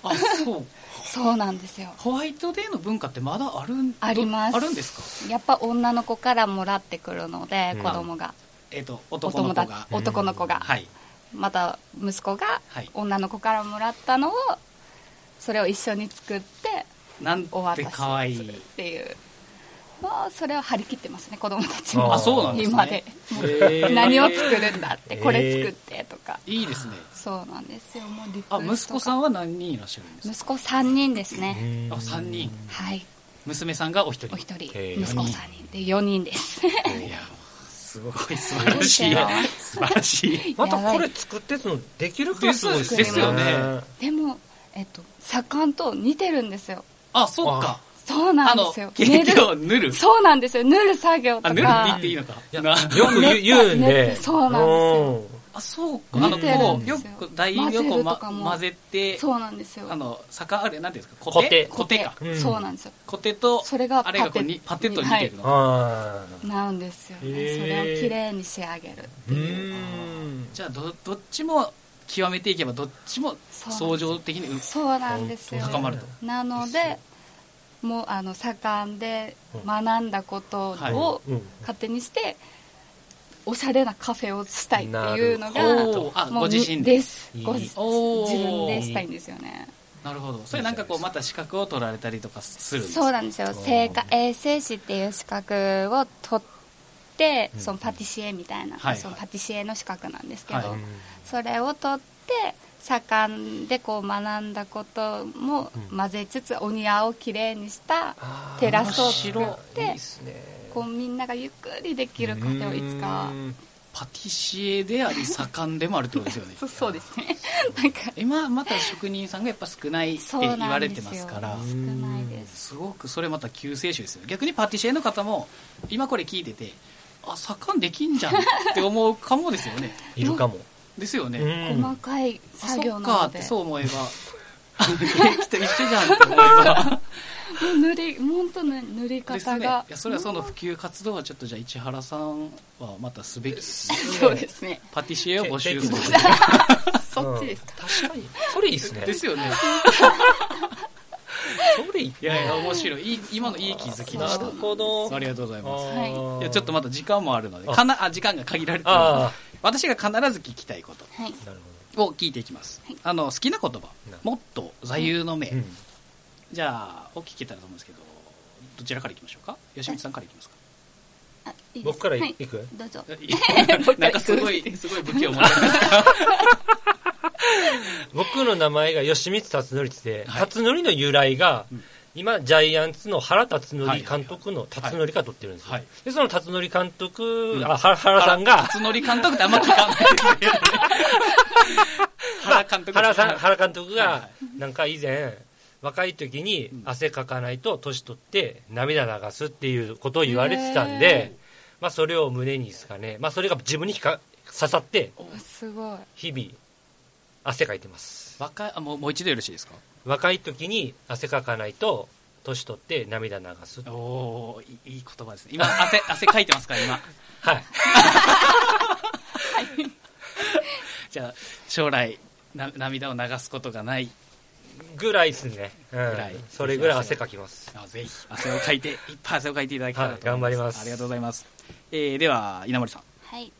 あ、そう。 そうなんですよ。 ホワイトデーの文化ってまだあります。 あるんですか？ やっぱ女の子からもらってくるので、子供が。 男の子が。 男の子が。 はい。 また息子が女の子からもらったのを、それを一緒に作ってお渡しするっていう。それを張り切ってますね、子供たちも。 あ、そうなんですね。 今で何を作るんだって、これ作ってとか。 いいですね。 そうなんですよ。もう息子さんは何人いらっしゃるんですか？ 息子3人ですね。 あ、3人。 はい。 娘さんがお一人。 息子3人で4人です。 いや、すごい素晴らしい。素晴らしい。 またこれ作ってのできるかすごいですよね。 でも左官と似てるんですよ。 あ、そっか。 そうなんですよ。 ケーキを塗る。 そうなんですよ。塗る作業とか。 塗るって言っていいのか。 よく言うんで。 そうなんですよ。 あ、そうか。よく台を混ぜて。 そうなんですよ。 あれ、なんていうんですか、コテか。 そうなんですよ。 コテと、 それがあれがパテッと似てるの。 なんですよね。それをきれいに仕上げるっていう。 じゃあ、どっちも極めていけば、どっちも相乗的にそうなんですよ。 高まると。 なので、もう左官で学んだことを糧にしておしゃれなカフェをしたいっていうのがご自身です。自分でしたいんですよね。 なるほど。それなんかまた資格を取られたりとかするんですか？ そうなんですよ。衛生士っていう資格を取って、そのパティシエみたいな、そのパティシエの資格なんですけど、それを取って左官で学んだことも混ぜつつ、お庭をきれいにしたテラスを作って、みんながゆっくりできるカフェをいつか。 パティシエであり左官でもあるってことですよね。 そうですね。 今また職人さんがやっぱ少ないって言われてますから、 少ないです。 すごくそれまた救世主ですよ。逆にパティシエの方も今これ聞いてて、あ、左官できんじゃんって思うかもですよね。 いるかも。 ですよね。 細かい作業なので。 そっかってそう思えば、ケーキと一緒じゃんって思えば。 本当ね、塗り方が。 それはその普及活動はちょっとじゃあ市原さんはまたすべきですね。 そうですね。 パティシエを募集する。 そっちですか。 確かに。それいいですね。 ですよね。 それいい。 いや面白い。今のいい気づきでした。 なるほど。 ありがとうございます。 はい。 ちょっとまだ時間もあるので、時間が限られているので、私が必ず聞きたいことを聞いていきます。好きな言葉、モットー、座右の銘。じゃあ、お聞けたらと思うんですけど、どちらからいきましょうか？吉光さんからいきますか？ 僕からいく？ どうぞ。 なんかすごい武器を持ってますか？ 僕の名前が吉光辰徳で、辰徳の由来が、今ジャイアンツの原辰徳監督の辰徳が取ってるんですよ。でその辰徳監督、原さんが辰徳監督ってあんま聞かないですけどね。 原監督がなんか以前若い時に汗かかないと年取って涙流すっていうことを言われてたんで、それを胸にですかね、それが自分に刺さって日々汗かいてます。 もう一度よろしいですか？ 若い時に汗かかないと年取って涙流す。 おー、いい言葉ですね。今汗かいてますか今？ はい。 じゃあ将来涙を流すことがないぐらいですね。それぐらい汗かきます。 ぜひ汗をかいていっぱい汗をかいていただきたいと思います。 頑張ります。 ありがとうございます。では稲森さん。 はい。